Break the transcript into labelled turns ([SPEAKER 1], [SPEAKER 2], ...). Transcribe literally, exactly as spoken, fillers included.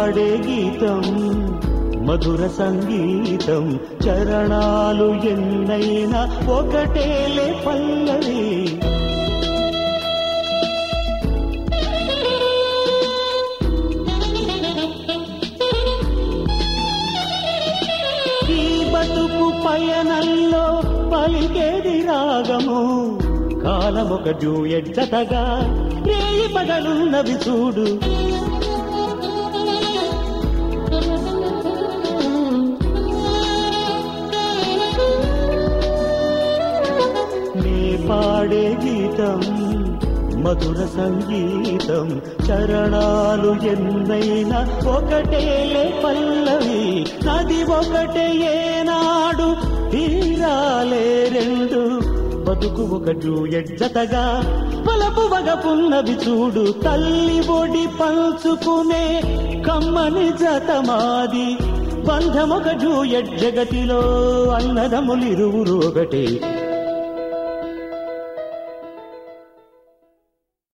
[SPEAKER 1] పాడే గీతం మధుర సంగీతం చరణాలు ఎన్నైనా ఒకటేలే పల్లవి. ఈ బతుకు పయనంలో పలికేది రాగము కాలమొక డ్యూయట్ జతగా రేయి పగలున్నవి చూడు. నే పాడే గీతం మధుర సంగీతం చరణాలు ఎన్నైనా ఒకటేలే పల్లవి. నది ఒకటే ఏనాడు తీరాలే రెండు బతుకు ఒక డ్యూయట్ జతగా పలపు వగపున్నవి చూడు. తల్లి ఒడి పంచుకునే కమ్మని జత మాది బంధమొక డ్యూయట్ జగతిలో అన్నదములిరువురు ఒకటే